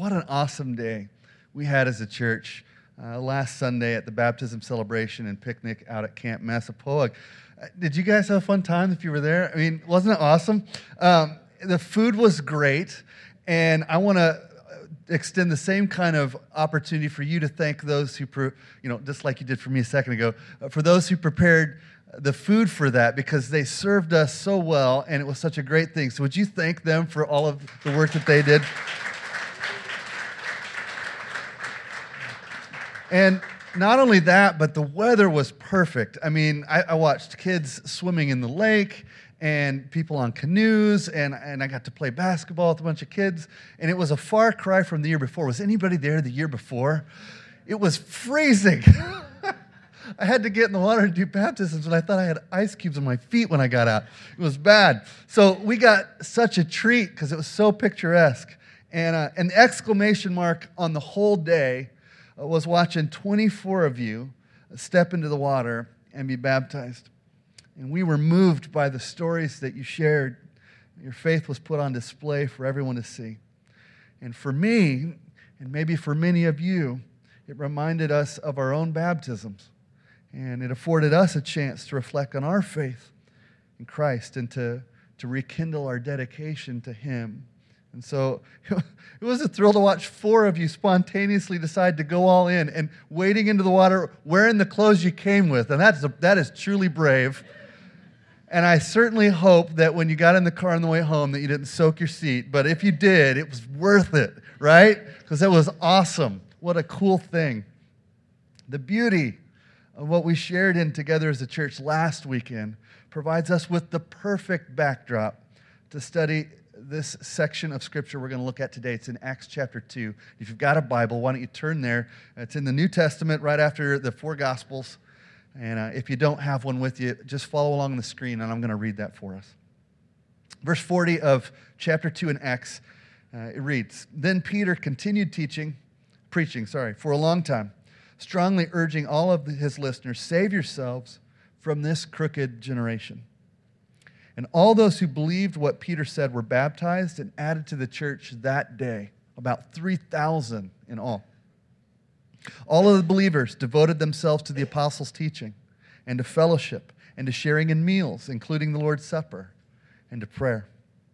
what an awesome day we had as a church last Sunday at the baptism celebration and picnic out at Camp Massapoag. Did you guys have a fun time if you were there? I mean, wasn't it awesome? The food was great, and I want to extend the same kind of opportunity for you to thank those who, just like you did for me a second ago, for those who prepared the food for that, because they served us so well, and it was such a great thing. So would you thank them for all of the work that they did? And not only that, but the weather was perfect. I mean, I watched kids swimming in the lake and people on canoes, and I got to play basketball with a bunch of kids, and it was a far cry from the year before. Was anybody there the year before? It was freezing. I had to get in the water and do baptisms, and I thought I had ice cubes on my feet when I got out. It was bad. So we got such a treat because it was so picturesque. And an exclamation mark on the whole day was watching 24 of you step into the water and be baptized. And we were moved by the stories that you shared. Your faith was put on display for everyone to see. And for me, and maybe for many of you, it reminded us of our own baptisms. And it afforded us a chance to reflect on our faith in Christ and to rekindle our dedication to Him. And so it was a thrill to watch 4 of you spontaneously decide to go all in and wading into the water wearing the clothes you came with. And that is truly brave. And I certainly hope that when you got in the car on the way home that you didn't soak your seat. But if you did, it was worth it, right? Because it was awesome. What a cool thing. The beauty of what we shared in together as a church last weekend provides us with the perfect backdrop to study this section of Scripture we're going to look at today. It's in Acts chapter 2. If you've got a Bible, why don't you turn there? It's in the New Testament right after the 4 Gospels. And if you don't have one with you, just follow along on the screen, and I'm going to read that for us. Verse 40 of chapter 2 in Acts, it reads, "Then Peter continued preaching for a long time, strongly urging all of his listeners, 'Save yourselves from this crooked generation.' And all those who believed what Peter said were baptized and added to the church that day, about 3,000 in all. All of the believers devoted themselves to the apostles' teaching and to fellowship and to sharing in meals, including the Lord's Supper, and to prayer.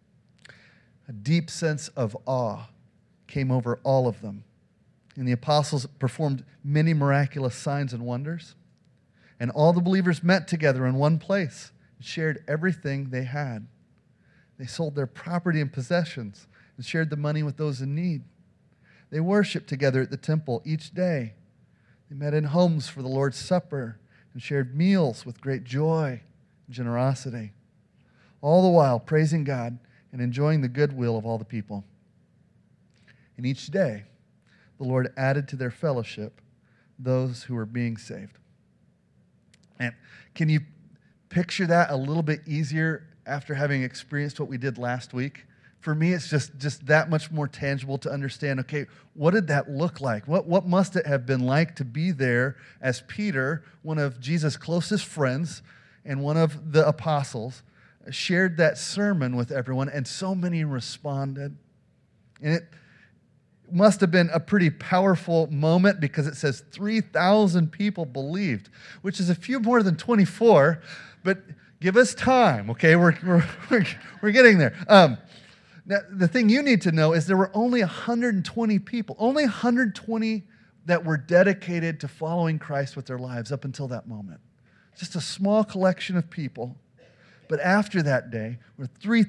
A deep sense of awe came over all of them. And the apostles performed many miraculous signs and wonders. And all the believers met together in one place and shared everything they had. They sold their property and possessions and shared the money with those in need. They worshiped together at the temple each day. They met in homes for the Lord's Supper and shared meals with great joy and generosity, all the while praising God and enjoying the goodwill of all the people. And each day, the Lord added to their fellowship those who were being saved." And can you picture that a little bit easier after having experienced what we did last week? For me, it's just that much more tangible to understand, okay, what did that look like? What must it have been like to be there as Peter, one of Jesus' closest friends and one of the apostles, shared that sermon with everyone, and so many responded. And it must have been a pretty powerful moment because it says 3,000 people believed, which is a few more than 24, but give us time, okay? We're getting there. Now, the thing you need to know is there were only 120 people, only 120 that were dedicated to following Christ with their lives up until that moment. Just a small collection of people. But after that day, were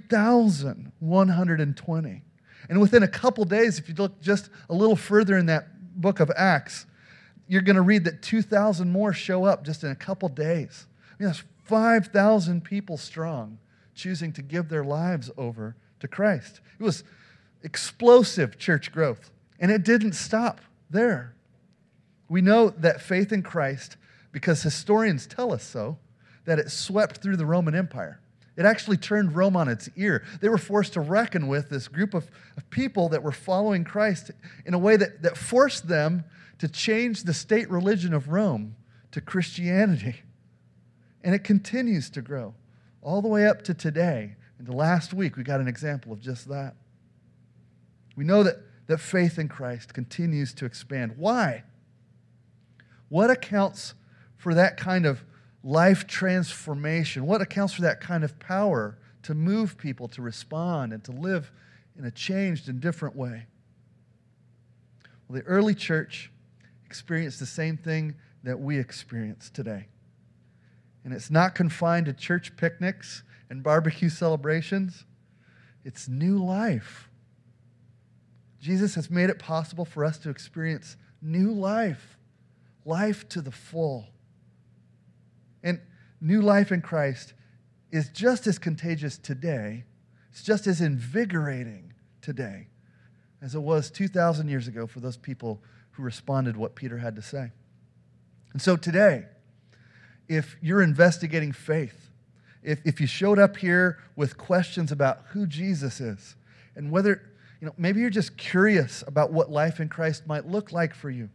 3,120. And within a couple days, if you look just a little further in that book of Acts, you're going to read that 2,000 more show up just in a couple days. I mean, that's 5,000 people strong choosing to give their lives over to Christ. It was explosive church growth, and it didn't stop there. We know that faith in Christ, because historians tell us so, that it swept through the Roman Empire. It actually turned Rome on its ear. They were forced to reckon with this group of people that were following Christ in a way that forced them to change the state religion of Rome to Christianity. And it continues to grow all the way up to today. And last week, we got an example of just that. We know that that faith in Christ continues to expand. Why? What accounts for that kind of life transformation? What accounts for that kind of power to move people to respond and to live in a changed and different way? Well, the early church experienced the same thing that we experience today. And it's not confined to church picnics and barbecue celebrations. It's new life. Jesus has made it possible for us to experience new life, life to the full. And new life in Christ is just as contagious today, it's just as invigorating today as it was 2,000 years ago for those people who responded to what Peter had to say. And so today, if you're investigating faith, if you showed up here with questions about who Jesus is and whether, maybe you're just curious about what life in Christ might look like for you,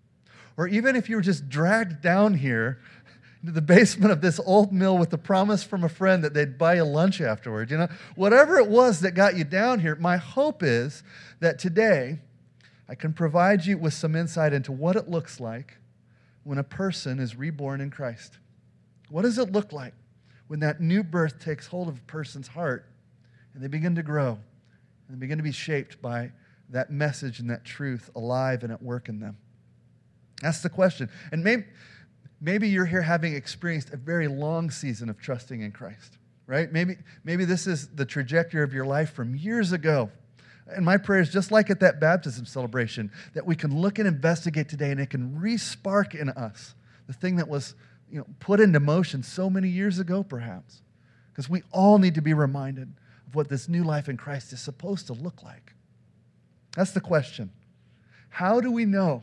or even if you were just dragged down here into the basement of this old mill with the promise from a friend that they'd buy you lunch afterward, whatever it was that got you down here, my hope is that today I can provide you with some insight into what it looks like when a person is reborn in Christ. What does it look like when that new birth takes hold of a person's heart and they begin to grow and they begin to be shaped by that message and that truth alive and at work in them? That's the question. And maybe you're here having experienced a very long season of trusting in Christ, right? Maybe this is the trajectory of your life from years ago. And my prayer is just like at that baptism celebration, that we can look and investigate today and it can re-spark in us the thing that was put into motion so many years ago, perhaps. Because we all need to be reminded of what this new life in Christ is supposed to look like. That's the question. How do we know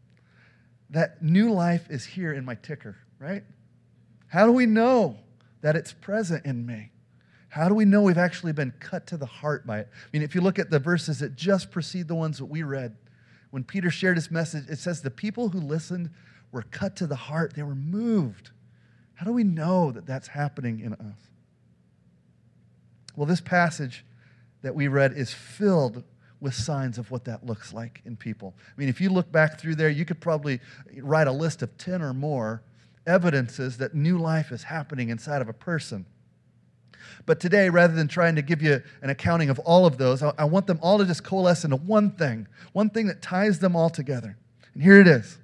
that new life is here in my ticker, right? How do we know that it's present in me? How do we know we've actually been cut to the heart by it? If you look at the verses that just precede the ones that we read, when Peter shared his message, it says the people who listened were cut to the heart. They were moved. How do we know that that's happening in us? Well, this passage that we read is filled with signs of what that looks like in people. If you look back through there, you could probably write a list of 10 or more evidences that new life is happening inside of a person. But today, rather than trying to give you an accounting of all of those, I want them all to just coalesce into one thing that ties them all together. And here it is.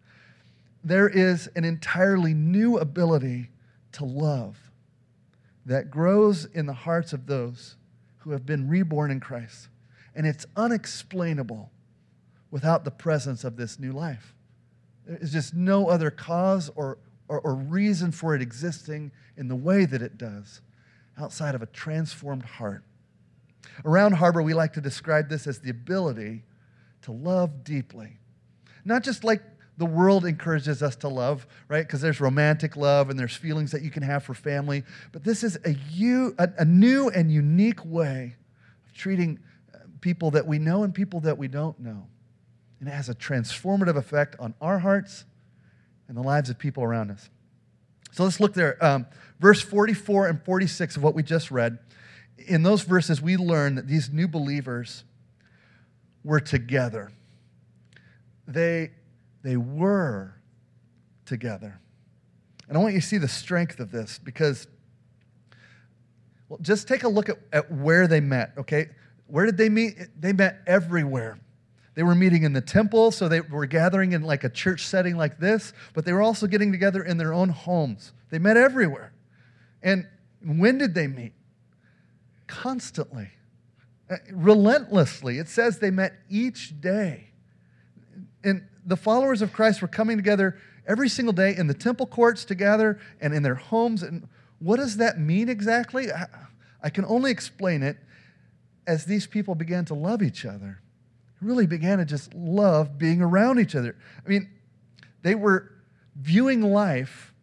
There is an entirely new ability to love that grows in the hearts of those who have been reborn in Christ. And it's unexplainable without the presence of this new life. There is just no other cause or reason for it existing in the way that it does outside of a transformed heart. Around Harbor, we like to describe this as the ability to love deeply. Not just like the world encourages us to love, right? Because there's romantic love and there's feelings that you can have for family. But this is a new and unique way of treating people that we know and people that we don't know. And it has a transformative effect on our hearts and the lives of people around us. So let's look there. Verse 44 and 46 of what we just read. In those verses, we learn that these new believers were together. They were together. And I want you to see the strength of this because, well, just take a look at where they met, okay? Where did they meet? They met everywhere. They were meeting in the temple, so they were gathering in like a church setting like this, but they were also getting together in their own homes. They met everywhere. And when did they meet? Constantly. Relentlessly. It says they met each day. And the followers of Christ were coming together every single day in the temple courts together and in their homes. And what does that mean exactly? I can only explain it as these people began to love each other. Really began to just love being around each other. They were viewing life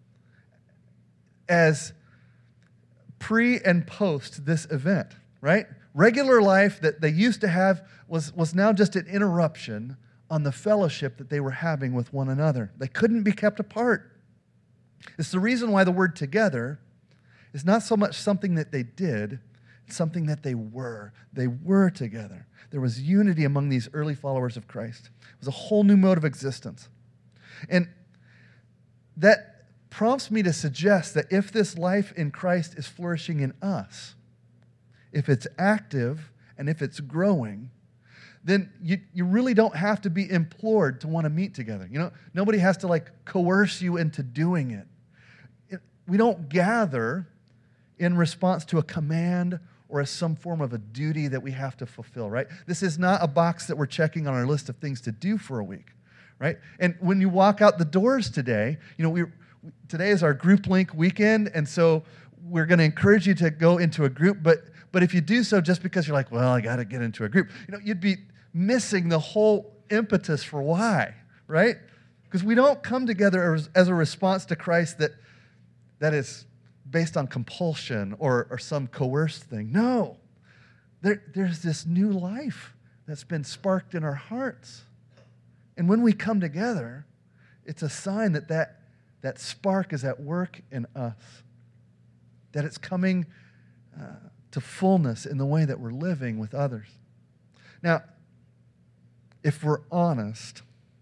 as pre and post this event, right? Regular life that they used to have was now just an interruption on the fellowship that they were having with one another. They couldn't be kept apart. It's the reason why the word together is not so much something that they did, something that they were. They were together. There was unity among these early followers of Christ. It was a whole new mode of existence. And that prompts me to suggest that if this life in Christ is flourishing in us, if it's active and if it's growing, then you really don't have to be implored to want to meet together. Nobody has to coerce you into doing it. We don't gather in response to a command or as some form of a duty that we have to fulfill, right? This is not a box that we're checking on our list of things to do for a week, right? And when you walk out the doors today, today is our group link weekend, and so we're going to encourage you to go into a group, but if you do so just because you're like, well, I got to get into a group, you'd be missing the whole impetus for why, right? Because we don't come together as a response to Christ that is based on compulsion or some coerced thing. No. There's this new life that's been sparked in our hearts. And when we come together, it's a sign that spark is at work in us, that it's coming to fullness in the way that we're living with others. Now, if we're honest,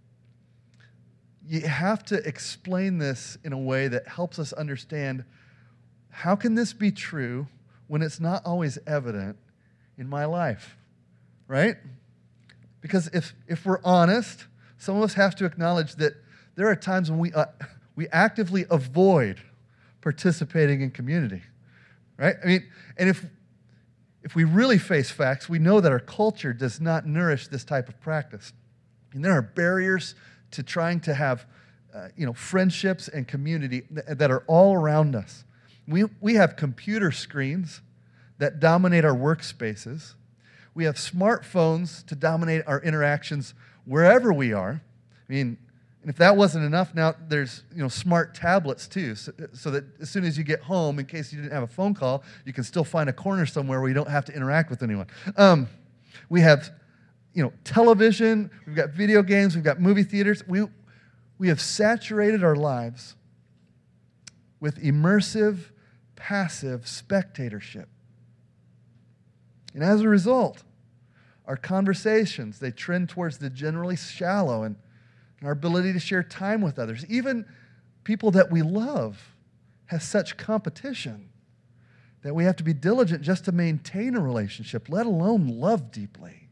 you have to explain this in a way that helps us understand, how can this be true when it's not always evident in my life, right? Because if we're honest, some of us have to acknowledge that there are times when we actively avoid participating in community, right? And if we really face facts, we know that our culture does not nourish this type of practice. And there are barriers to trying to have friendships and community that are all around us. We have computer screens that dominate our workspaces. We have smartphones to dominate our interactions wherever we are. And if that wasn't enough, now there's smart tablets too, so that as soon as you get home, in case you didn't have a phone call, you can still find a corner somewhere where you don't have to interact with anyone. We have television, we've got video games, we've got movie theaters. We have saturated our lives with immersive, passive spectatorship. And as a result, our conversations, they trend towards the generally shallow, and our ability to share time with others, even people that we love, has such competition that we have to be diligent just to maintain a relationship, let alone love deeply.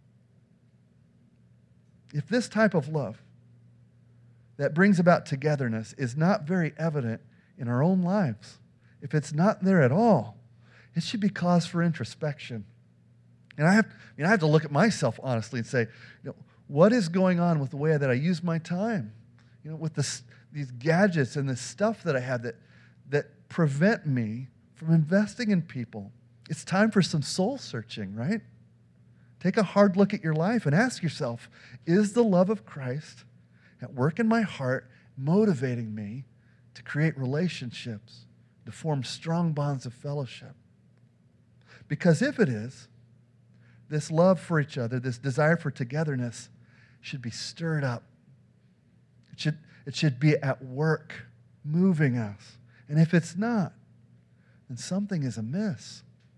If this type of love that brings about togetherness is not very evident in our own lives, if it's not there at all, it should be cause for introspection. And I have to look at myself honestly and say, what is going on with the way that I use my time? With these gadgets and this stuff that I have that prevent me from investing in people. It's time for some soul searching, right? Take a hard look at your life and ask yourself, is the love of Christ at work in my heart motivating me to create relationships, to form strong bonds of fellowship? Because if it is, this love for each other, this desire for togetherness should be stirred up. It should be at work, moving us. And if it's not, then something is amiss.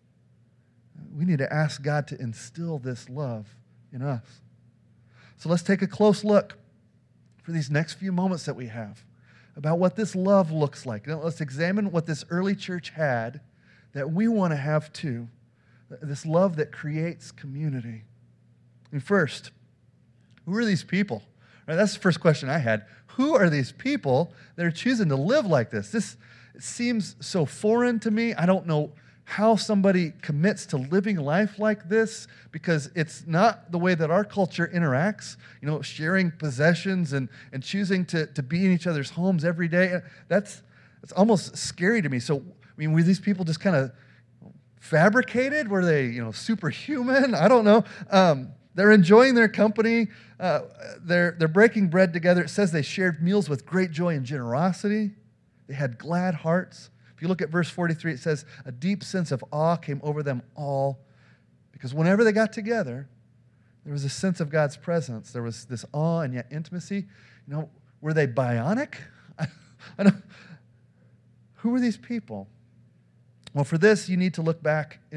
We need to ask God to instill this love in us. So let's take a close look for these next few moments that we have about what this love looks like. Now, let's examine what this early church had that we want to have too. This love that creates community. And first, who are these people? Right, that's the first question I had. Who are these people that are choosing to live like this? It seems so foreign to me. I don't know how somebody commits to living life like this, because it's not the way that our culture interacts. Sharing possessions and choosing to be in each other's homes every day. It's almost scary to me. So, were these people just kind of fabricated? Were they, superhuman? I don't know. They're enjoying their company. They're breaking bread together. It says they shared meals with great joy and generosity. They had glad hearts. If you look at verse 43, it says, a deep sense of awe came over them all, because whenever they got together, there was a sense of God's presence. There was this awe and yet intimacy. Were they bionic? I don't. Who were these people? Well, for this, you need to look back in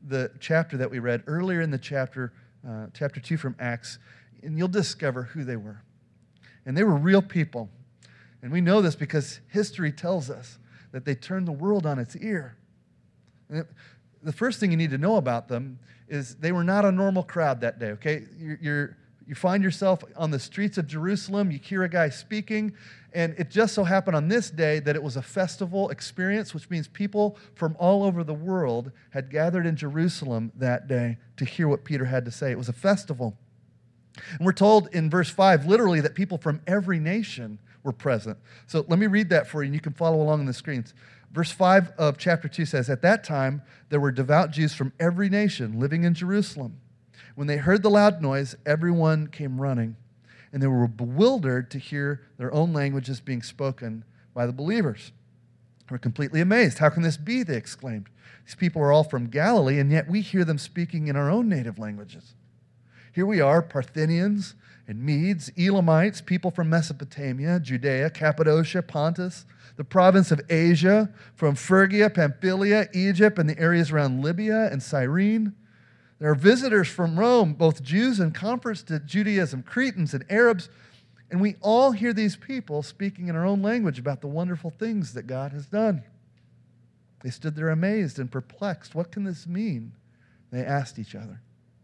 the chapter that we read earlier in the chapter 2 from Acts, and you'll discover who they were. And they were real people. And we know this because history tells us that they turned the world on its ear. And the first thing you need to know about them is they were not a normal crowd that day, okay? You find yourself on the streets of Jerusalem, you hear a guy speaking, and it just so happened on this day that it was a festival experience, which means people from all over the world had gathered in Jerusalem that day to hear what Peter had to say. It was a festival. And we're told in verse 5, literally, that people from every nation were present. So let me read that for you, and you can follow along on the screens. Verse 5 of chapter 2 says, "At that time, there were devout Jews from every nation living in Jerusalem. When they heard the loud noise, everyone came running, and they were bewildered to hear their own languages being spoken by the believers. They were completely amazed. 'How can this be?' they exclaimed. 'These people are all from Galilee, and yet we hear them speaking in our own native languages.' Here we are, Parthians and Medes, Elamites, people from Mesopotamia, Judea, Cappadocia, Pontus, the province of Asia, from Phrygia, Pamphylia, Egypt, and the areas around Libya and Cyrene. There are visitors from Rome, both Jews and converts to Judaism, Cretans and Arabs, and we all hear these people speaking in our own language about the wonderful things that God has done." They stood there amazed and perplexed. What can this mean? They asked each other.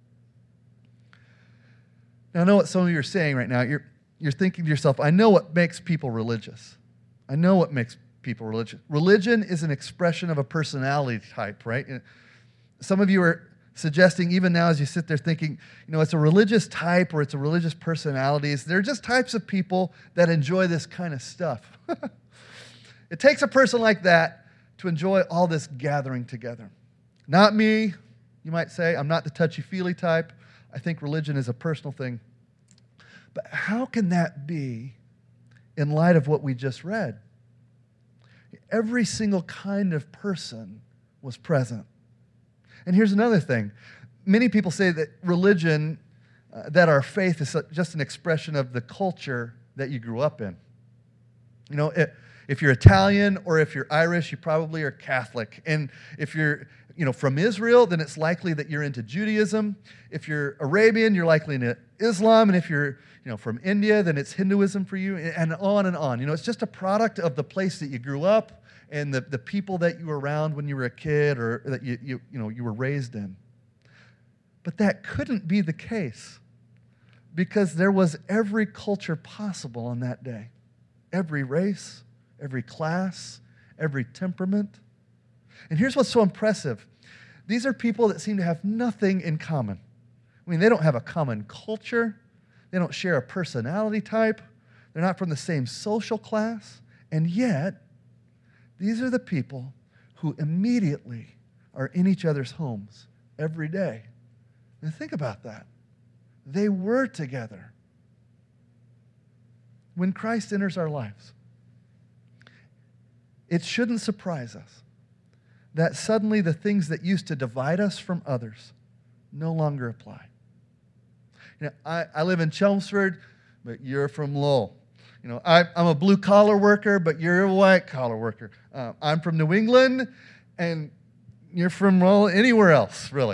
Now, I know what some of you are saying right now. You're thinking to yourself, I know what makes people religious. I know what makes people religious. Religion is an expression of a personality type, right? Some of you are suggesting, even now as you sit there thinking, it's a religious type or it's a religious personalities. They're just types of people that enjoy this kind of stuff. It takes a person like that to enjoy all this gathering together. Not me, you might say. I'm not the touchy-feely type. I think religion is a personal thing. But how can that be in light of what we just read? Every single kind of person was present. And here's another thing. Many people say that religion, that our faith is just an expression of the culture that you grew up in. If you're Italian or if you're Irish, you probably are Catholic. And if you're from Israel, then it's likely that you're into Judaism. If you're Arabian, you're likely into Islam. And if you're from India, then it's Hinduism for you, and on and on. It's just a product of the place that you grew up and the people that you were around when you were a kid or that you were raised in. But that couldn't be the case because there was every culture possible on that day. Every race, every class, every temperament. And here's what's so impressive. These are people that seem to have nothing in common. I mean, they don't have a common culture. They don't share a personality type. They're not from the same social class. And yet, these are the people who immediately are in each other's homes every day. And think about that. They were together. When Christ enters our lives, it shouldn't surprise us that suddenly the things that used to divide us from others no longer apply. I live in Chelmsford, but you're from Lowell. I'm a blue-collar worker, but you're a white-collar worker. I'm from New England, and you're from anywhere else, really.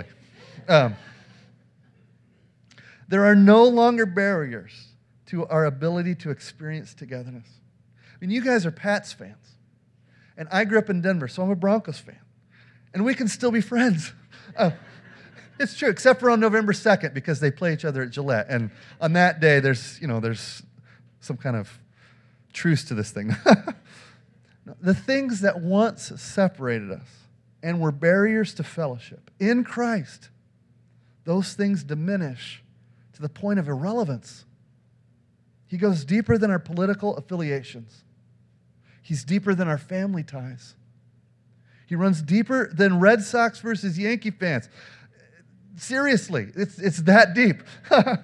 There are no longer barriers to our ability to experience togetherness. I mean, you guys are Pats fans, and I grew up in Denver, so I'm a Broncos fan, and we can still be friends. It's true, except for on November 2nd, because they play each other at Gillette, and on that day, there's some kind of truce to this thing. The things that once separated us and were barriers to fellowship in Christ, those things diminish to the point of irrelevance. He goes deeper than our political affiliations. He's deeper than our family ties. He runs deeper than Red Sox versus Yankee fans. Seriously, it's that deep. I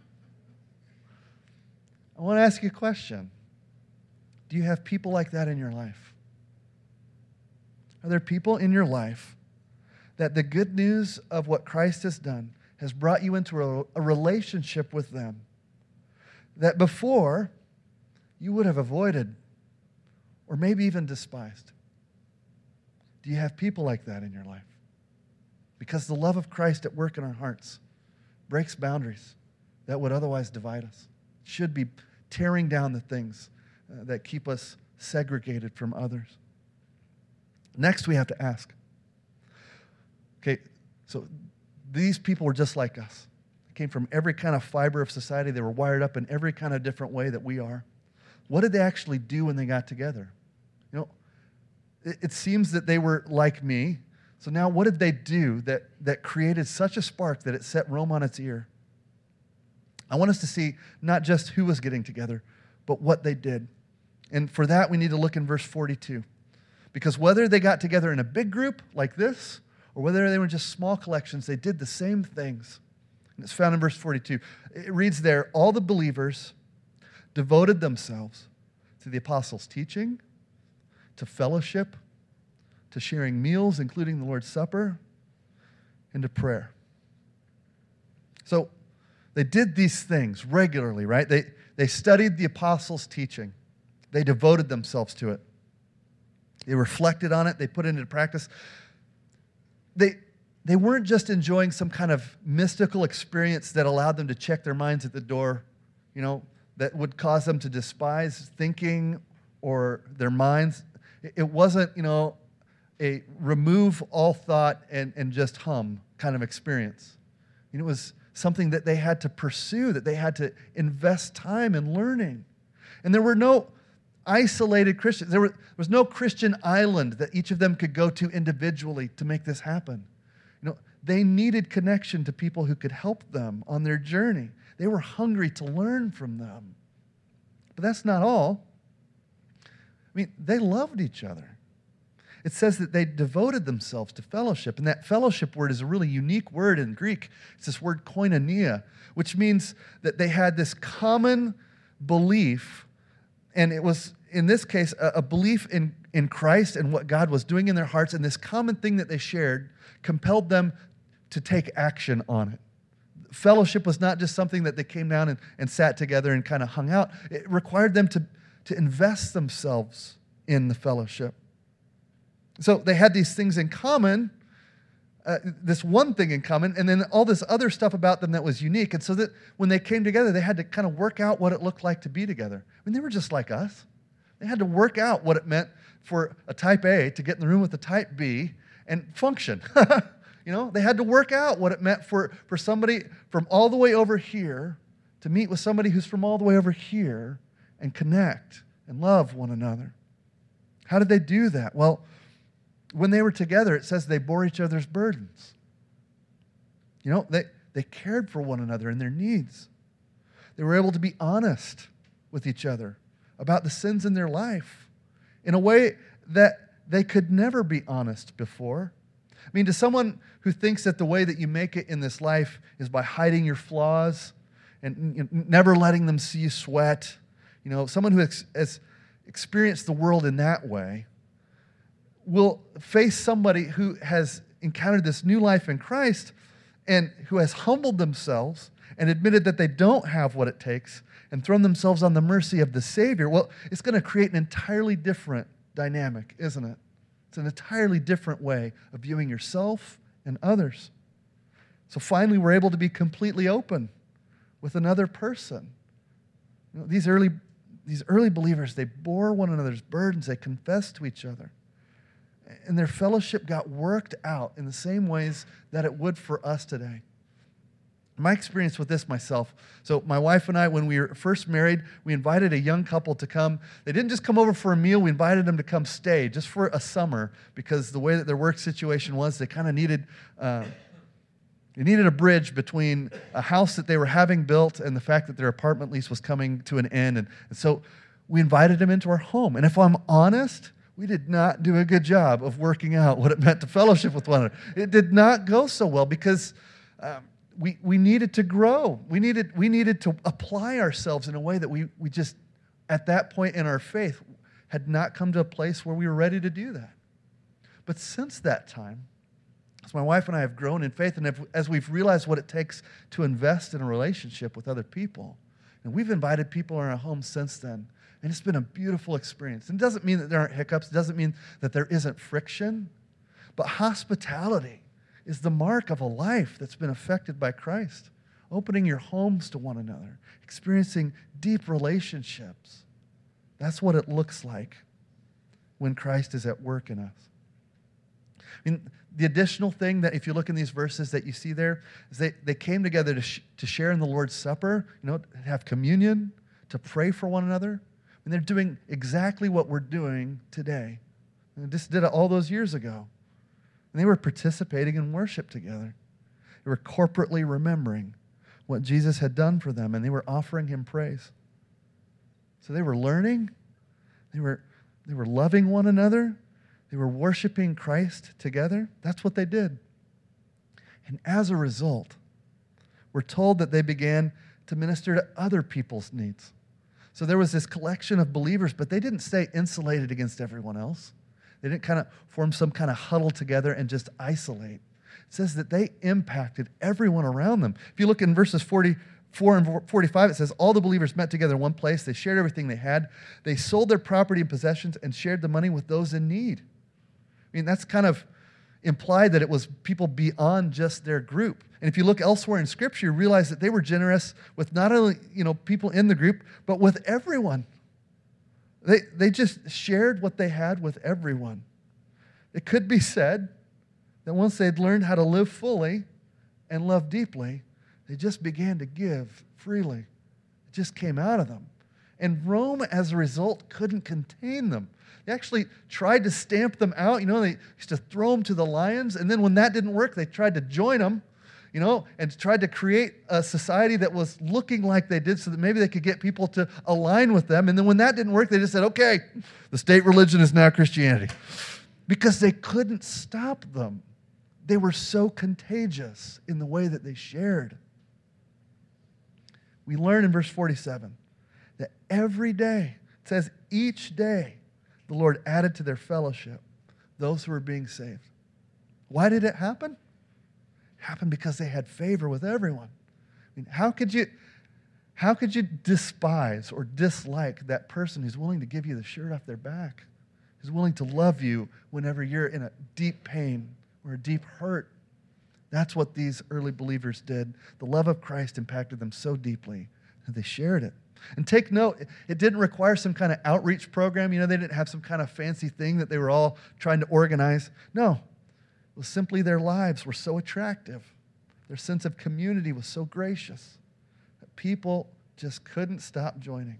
want to ask you a question. Do you have people like that in your life? Are there people in your life that the good news of what Christ has done has brought you into a relationship with them that before you would have avoided or maybe even despised? Do you have people like that in your life? because the love of Christ at work in our hearts breaks boundaries that would otherwise divide us. It should be tearing down the things that keep us segregated from others. Next, we have to ask, okay, so these people were just like us. They came from every kind of fiber of society. They were wired up in every kind of different way that we are. What did they actually do when they got together? You know, it seems that they were like me. So now what did they do that created such a spark that it set Rome on its ear? I want us to see not just who was getting together, but what they did. And for that, we need to look in verse 42. Because whether they got together in a big group like this, or whether they were just small collections, they did the same things. And it's found in verse 42. It reads there, all the believers devoted themselves to the apostles' teaching, to fellowship, to sharing meals, including the Lord's Supper, and to prayer. So they did these things regularly, right? They studied the apostles' teaching. They devoted themselves to it. They reflected on it. They put it into practice. They weren't just enjoying some kind of mystical experience that allowed them to check their minds at the door, you know, that would cause them to despise thinking or their minds. It wasn't, you know, a remove all thought and just hum kind of experience. You know, it was something that they had to pursue, that they had to invest time in learning. And there were no isolated Christians. There was no Christian island that each of them could go to individually to make this happen. You know, they needed connection to people who could help them on their journey. They were hungry to learn from them. But that's not all. I mean, they loved each other. It says that they devoted themselves to fellowship. And that fellowship word is a really unique word in Greek. It's this word koinonia, which means that they had this common belief. And it was, in this case, a belief in Christ and what God was doing in their hearts. And this common thing that they shared compelled them to take action on it. Fellowship was not just something that they came down and sat together and kind of hung out. It required them to invest themselves in the fellowship. So they had these things in common, this one thing in common, and then all this other stuff about them that was unique. And so that when they came together, they had to kind of work out what it looked like to be together. I mean, they were just like us. They had to work out what it meant for a type A to get in the room with a type B and function. You know, they had to work out what it meant for somebody from all the way over here to meet with somebody who's from all the way over here and connect and love one another. How did they do that? Well, when they were together, it says they bore each other's burdens. You know, they cared for one another and their needs. They were able to be honest with each other about the sins in their life in a way that they could never be honest before. I mean, to someone who thinks that the way that you make it in this life is by hiding your flaws and never letting them see you sweat, you know, someone who has experienced the world in that way will face somebody who has encountered this new life in Christ and who has humbled themselves and admitted that they don't have what it takes and thrown themselves on the mercy of the Savior. Well, it's going to create an entirely different dynamic, isn't it? It's an entirely different way of viewing yourself and others. So finally, we're able to be completely open with another person. You know, these early believers, they bore one another's burdens. They confessed to each other. And their fellowship got worked out in the same ways that it would for us today. My experience with this myself. So my wife and I, when we were first married, we invited a young couple to come. They didn't just come over for a meal. We invited them to come stay just for a summer because the way that their work situation was, they kind of needed a bridge between a house that they were having built and the fact that their apartment lease was coming to an end. And so we invited them into our home. And if I'm honest, we did not do a good job of working out what it meant to fellowship with one another. It did not go so well because we needed to grow. We needed to apply ourselves in a way that we just, at that point in our faith, had not come to a place where we were ready to do that. But since that time, as my wife and I have grown in faith, and as we've realized what it takes to invest in a relationship with other people, and we've invited people in our home since then, and it's been a beautiful experience. And it doesn't mean that there aren't hiccups. It doesn't mean that there isn't friction. But hospitality is the mark of a life that's been affected by Christ. Opening your homes to one another, experiencing deep relationships. That's what it looks like when Christ is at work in us. I mean, the additional thing that if you look in these verses that you see there is they came together to share in the Lord's Supper, to have communion, to pray for one another. And they're doing exactly what we're doing today. And they just did it all those years ago. And they were participating in worship together. They were corporately remembering what Jesus had done for them, and they were offering him praise. So they were learning, they were loving one another, they were worshiping Christ together. That's what they did. And as a result, we're told that they began to minister to other people's needs. So there was this collection of believers, but they didn't stay insulated against everyone else. They didn't kind of form some kind of huddle together and just isolate. It says that they impacted everyone around them. If you look in verses 44 and 45, it says, all the believers met together in one place. They shared everything they had. They sold their property and possessions and shared the money with those in need. I mean, that's kind of implied that it was people beyond just their group. And if you look elsewhere in Scripture, you realize that they were generous with not only, people in the group, but with everyone. They just shared what they had with everyone. It could be said that once they'd learned how to live fully and love deeply, they just began to give freely. It just came out of them. And Rome, as a result, couldn't contain them. They actually tried to stamp them out. They used to throw them to the lions. And then when that didn't work, they tried to join them, and tried to create a society that was looking like they did so that maybe they could get people to align with them. And then when that didn't work, they just said, okay, the state religion is now Christianity. Because they couldn't stop them. They were so contagious in the way that they shared. We learn in verse 47 that every day, it says each day, the Lord added to their fellowship those who were being saved. Why did it happen? It happened because they had favor with everyone. I mean, how could you despise or dislike that person who's willing to give you the shirt off their back, who's willing to love you whenever you're in a deep pain or a deep hurt? That's what these early believers did. The love of Christ impacted them so deeply that they shared it. And take note, it didn't require some kind of outreach program. They didn't have some kind of fancy thing that they were all trying to organize. No, it was simply their lives were so attractive. Their sense of community was so gracious that people just couldn't stop joining.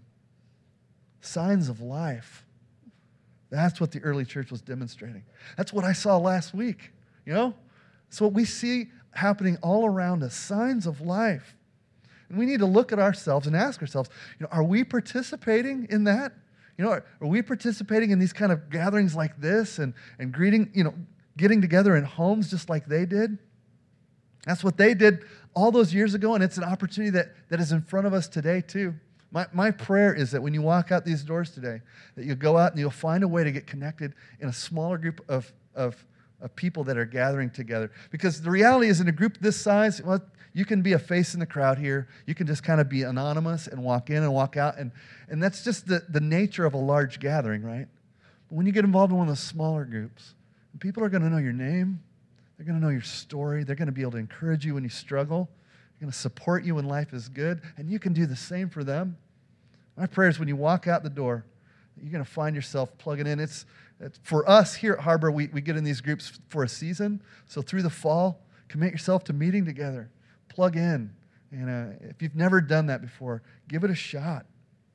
Signs of life. That's what the early church was demonstrating. That's what I saw last week. It's what we see happening all around us, signs of life. And we need to look at ourselves and ask ourselves, are we participating in that? Are we participating in these kind of gatherings like this and greeting, getting together in homes just like they did? That's what they did all those years ago, and it's an opportunity that is in front of us today too. My prayer is that when you walk out these doors today, that you'll go out and you'll find a way to get connected in a smaller group of people that are gathering together. Because the reality is in a group this size, well, you can be a face in the crowd here. You can just kind of be anonymous and walk in and walk out. And that's just the nature of a large gathering, right? But when you get involved in one of those smaller groups, people are going to know your name. They're going to know your story. They're going to be able to encourage you when you struggle. They're going to support you when life is good. And you can do the same for them. My prayer is when you walk out the door, you're going to find yourself plugging in. It's for us here at Harbor, we get in these groups for a season. So through the fall, commit yourself to meeting together. Plug in. And if you've never done that before, give it a shot.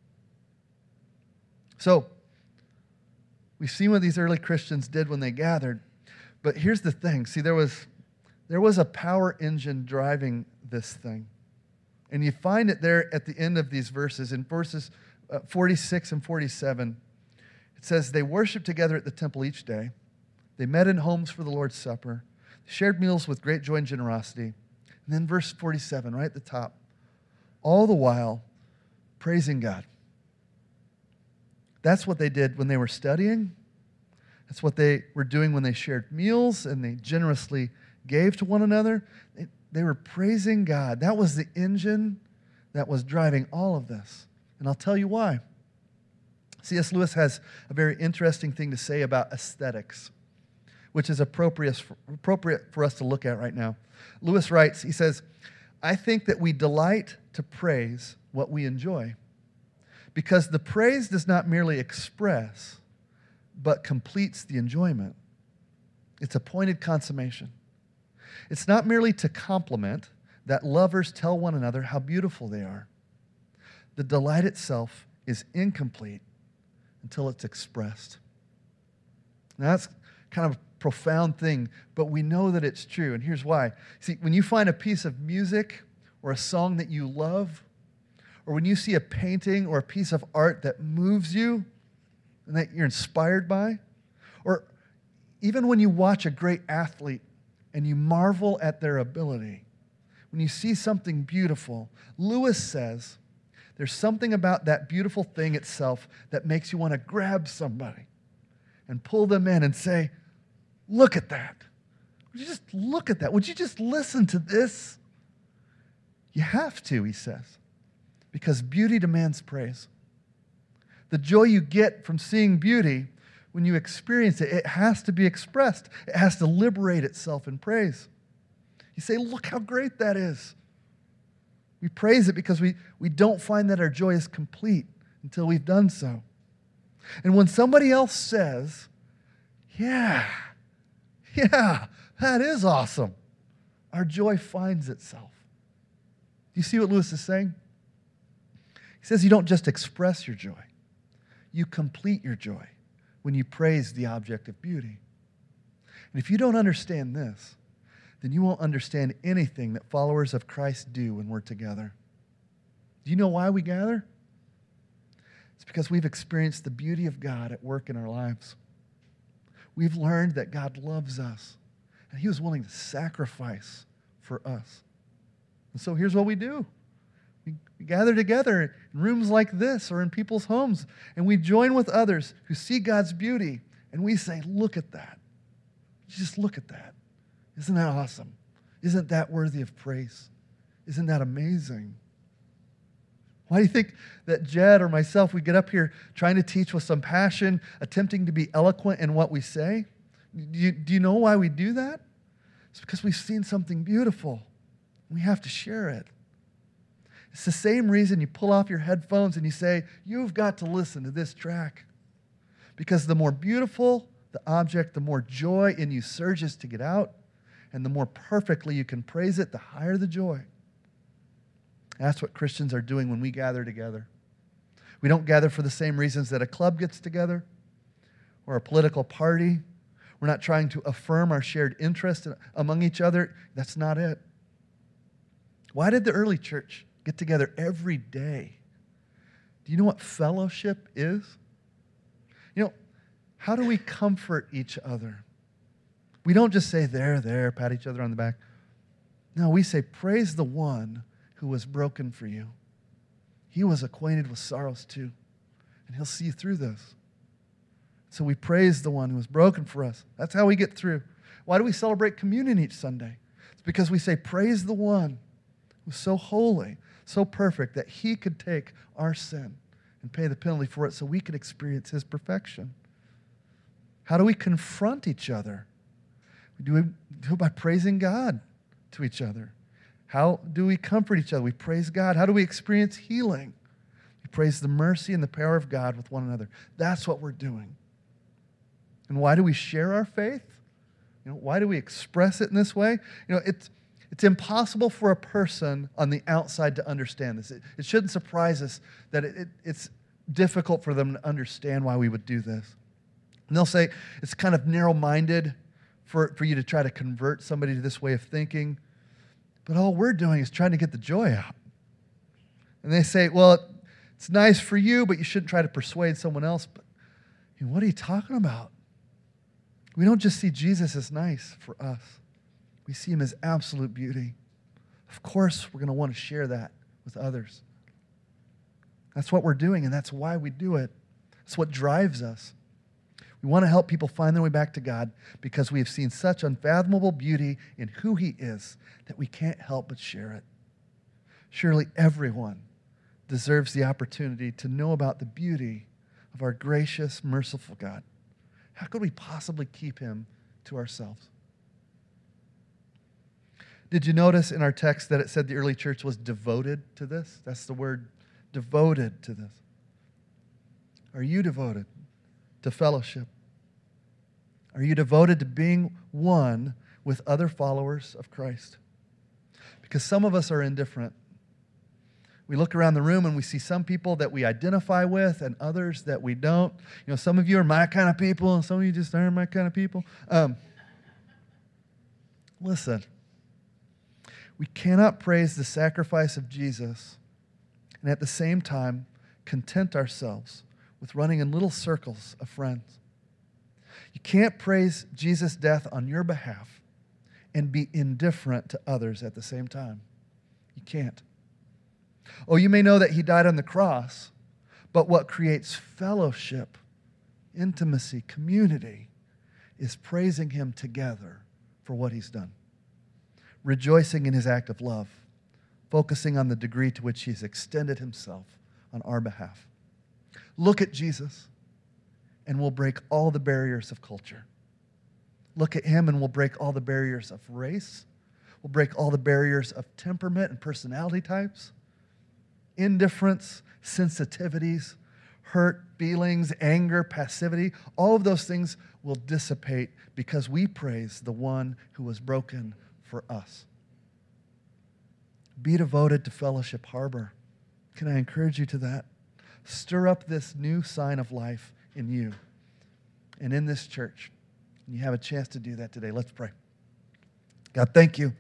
So we've seen what these early Christians did when they gathered. But here's the thing. See, there was a power engine driving this thing. And you find it there at the end of these verses. In verses 46 and 47, it says, they worshiped together at the temple each day. They met in homes for the Lord's Supper. They shared meals with great joy and generosity. And then verse 47, right at the top, all the while praising God. That's what they did when they were studying. That's what they were doing when they shared meals and they generously gave to one another. They were praising God. That was the engine that was driving all of this. And I'll tell you why. C.S. Lewis has a very interesting thing to say about aesthetics, which is appropriate for us to look at right now. Lewis writes, he says, I think that we delight to praise what we enjoy, because the praise does not merely express, but completes the enjoyment. It's a pointed consummation. It's not merely to compliment that lovers tell one another how beautiful they are. The delight itself is incomplete until it's expressed. Now that's kind of a profound thing, but we know that it's true, and here's why. See, when you find a piece of music or a song that you love, or when you see a painting or a piece of art that moves you and that you're inspired by, or even when you watch a great athlete and you marvel at their ability, when you see something beautiful, Lewis says there's something about that beautiful thing itself that makes you want to grab somebody and pull them in and say, look at that. Would you just look at that? Would you just listen to this? You have to, he says, because beauty demands praise. The joy you get from seeing beauty, when you experience it, it has to be expressed. It has to liberate itself in praise. You say, look how great that is. We praise it because we don't find that our joy is complete until we've done so. And when somebody else says, yeah, that is awesome, our joy finds itself. Do you see what Lewis is saying? He says you don't just express your joy, you complete your joy when you praise the object of beauty. And if you don't understand this, then you won't understand anything that followers of Christ do when we're together. Do you know why we gather? It's because we've experienced the beauty of God at work in our lives. We've learned that God loves us, and He was willing to sacrifice for us. And so here's what we do. We gather together in rooms like this or in people's homes, and we join with others who see God's beauty, and we say, look at that. Just look at that. Isn't that awesome? Isn't that worthy of praise? Isn't that amazing? Why do you think that Jed or myself, we get up here trying to teach with some passion, attempting to be eloquent in what we say? Do you know why we do that? It's because we've seen something beautiful. We have to share it. It's the same reason you pull off your headphones and you say, you've got to listen to this track. Because the more beautiful the object, the more joy in you surges to get out, and the more perfectly you can praise it, the higher the joy. That's what Christians are doing when we gather together. We don't gather for the same reasons that a club gets together or a political party. We're not trying to affirm our shared interest among each other. That's not it. Why did the early church get together every day? Do you know what fellowship is? You know, how do we comfort each other? We don't just say, there, pat each other on the back. No, we say, praise the one who was broken for you. He was acquainted with sorrows too, and He'll see you through this. So we praise the one who was broken for us. That's how we get through. Why do we celebrate communion each Sunday? It's because we say, praise the one who's so holy, so perfect, that He could take our sin and pay the penalty for it so we could experience His perfection. How do we confront each other? We do it by praising God to each other. How do we comfort each other? We praise God. How do we experience healing? We praise the mercy and the power of God with one another. That's what we're doing. And why do we share our faith? You know, why do we express it in this way? You know, it's impossible for a person on the outside to understand this. It shouldn't surprise us that it's difficult for them to understand why we would do this. And they'll say it's kind of narrow-minded for you to try to convert somebody to this way of thinking. But all we're doing is trying to get the joy out. And they say, well, it's nice for you, but you shouldn't try to persuade someone else. But what are you talking about? We don't just see Jesus as nice for us. We see Him as absolute beauty. Of course, we're going to want to share that with others. That's what we're doing, and that's why we do it. It's what drives us. We want to help people find their way back to God because we have seen such unfathomable beauty in who He is that we can't help but share it. Surely everyone deserves the opportunity to know about the beauty of our gracious, merciful God. How could we possibly keep Him to ourselves. Did you notice in our text that it said the early church was devoted to this? That's the word, devoted to this. Are you devoted to fellowship? Are you devoted to being one with other followers of Christ? Because some of us are indifferent. We look around the room and we see some people that we identify with and others that we don't. You know, some of you are my kind of people and some of you just aren't my kind of people. Listen, we cannot praise the sacrifice of Jesus and at the same time content ourselves with running in little circles of friends. You can't praise Jesus' death on your behalf and be indifferent to others at the same time. You can't. Oh, you may know that he died on the cross, but what creates fellowship, intimacy, community is praising him together for what he's done. Rejoicing in his act of love, focusing on the degree to which he's extended himself on our behalf. Look at Jesus, and we'll break all the barriers of culture. Look at him, and we'll break all the barriers of race. We'll break all the barriers of temperament and personality types, indifference, sensitivities, hurt, feelings, anger, passivity. All of those things will dissipate because we praise the one who was broken for us. Be devoted to Fellowship Harbor. Can I encourage you to that? Stir up this new sign of life in you and in this church. And you have a chance to do that today. Let's pray. God, thank you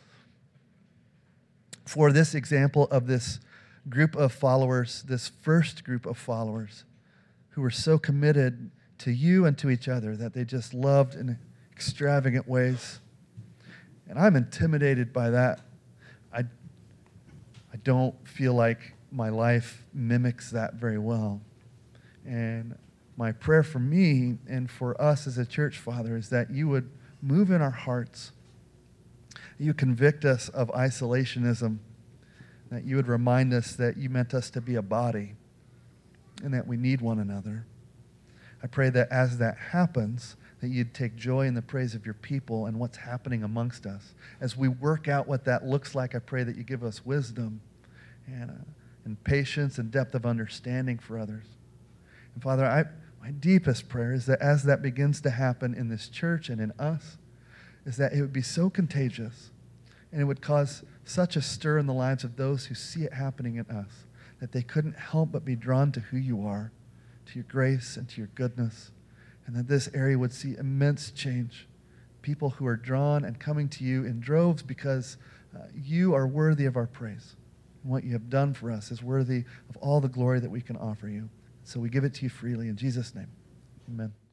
for this example of this group of followers, this first group of followers who were so committed to you and to each other that they just loved in extravagant ways. And I'm intimidated by that. I don't feel like my life mimics that very well. And my prayer for me and for us as a church, Father, is that you would move in our hearts. You convict us of isolationism, that you would remind us that you meant us to be a body and that we need one another. I pray that as that happens, that you'd take joy in the praise of your people and what's happening amongst us. As we work out what that looks like, I pray that you give us wisdom and patience and depth of understanding for others. And Father, my deepest prayer is that as that begins to happen in this church and in us, is that it would be so contagious and it would cause such a stir in the lives of those who see it happening in us that they couldn't help but be drawn to who you are, to your grace and to your goodness, and that this area would see immense change. People who are drawn and coming to you in droves because you are worthy of our praise. And what you have done for us is worthy of all the glory that we can offer you. So we give it to you freely in Jesus' name. Amen.